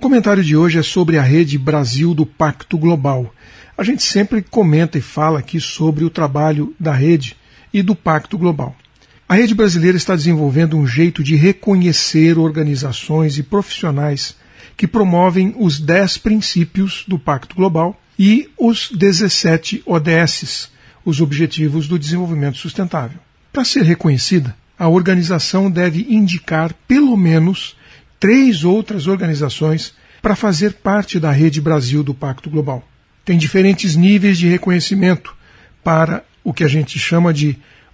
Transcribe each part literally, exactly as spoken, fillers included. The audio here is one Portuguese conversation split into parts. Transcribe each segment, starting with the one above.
comentário de hoje é sobre a Rede Brasil do Pacto Global. A gente sempre comenta e fala aqui sobre o trabalho da rede e do Pacto Global. A rede brasileira está desenvolvendo um jeito de reconhecer organizações e profissionais que promovem os dez princípios do Pacto Global e os dezessete O D Ss, os Objetivos do Desenvolvimento Sustentável. Para ser reconhecida, a organização deve indicar pelo menos três outras organizações para fazer parte da Rede Brasil do Pacto Global. Tem diferentes níveis de reconhecimento para o que a gente chama de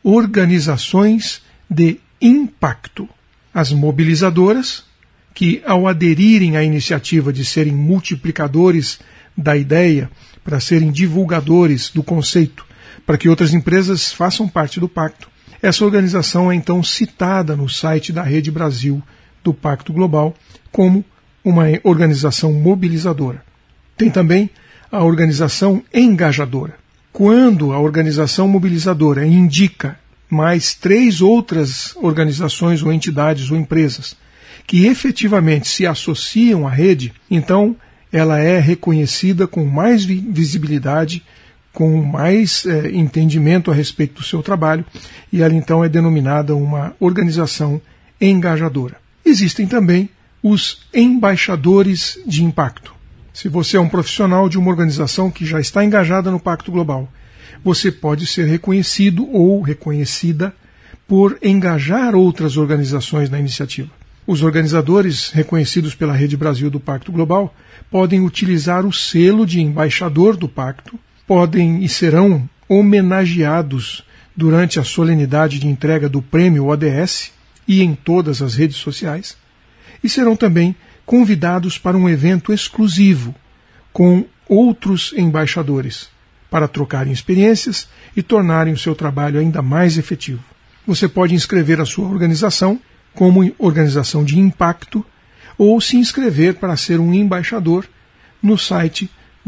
organizações de impacto. As mobilizadoras, que ao aderirem à iniciativa de serem multiplicadores da ideia, para serem divulgadores do conceito, para que outras empresas façam parte do pacto, essa organização é então citada no site da Rede Brasil do Pacto Global como uma organização mobilizadora. Tem também a organização engajadora. Quando a organização mobilizadora indica mais três outras organizações ou entidades ou empresas que efetivamente se associam à rede, então ela é reconhecida com mais visibilidade, com mais eh, entendimento a respeito do seu trabalho, e ela então é denominada uma organização engajadora. Existem também os embaixadores de impacto. Se você é um profissional de uma organização que já está engajada no Pacto Global, você pode ser reconhecido ou reconhecida por engajar outras organizações na iniciativa. Os organizadores reconhecidos pela Rede Brasil do Pacto Global podem utilizar o selo de embaixador do Pacto, podem e serão homenageados durante a solenidade de entrega do Prêmio O D S e em todas as redes sociais, e serão também convidados para um evento exclusivo com outros embaixadores, para trocarem experiências e tornarem o seu trabalho ainda mais efetivo. Você pode inscrever a sua organização como organização de impacto ou se inscrever para ser um embaixador no site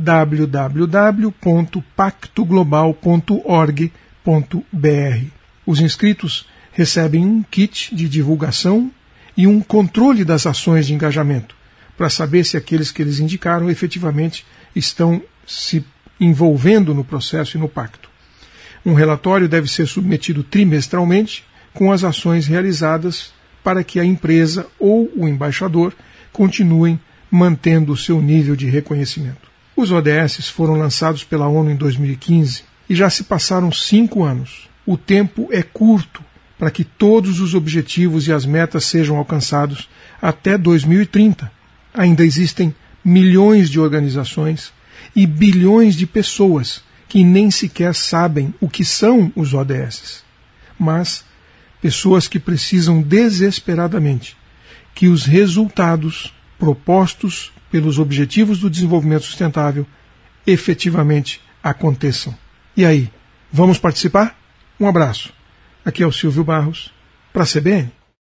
w w w ponto pacto global ponto org ponto b r. Os inscritos recebem um kit de divulgação e um controle das ações de engajamento, para saber se aqueles que eles indicaram efetivamente estão se envolvendo no processo e no pacto. Um relatório deve ser submetido trimestralmente com as ações realizadas para que a empresa ou o embaixador continuem mantendo o seu nível de reconhecimento. Os O D Ss foram lançados pela ONU em dois mil e quinze e já se passaram cinco anos. O tempo é curto para que todos os objetivos e as metas sejam alcançados até dois mil e trinta. Ainda existem milhões de organizações e bilhões de pessoas que nem sequer sabem o que são os O D Ss. Mas pessoas que precisam desesperadamente que os resultados propostos pelos Objetivos do Desenvolvimento Sustentável efetivamente aconteçam. E aí, vamos participar? Um abraço. Aqui é o Silvio Barros, para a C B N.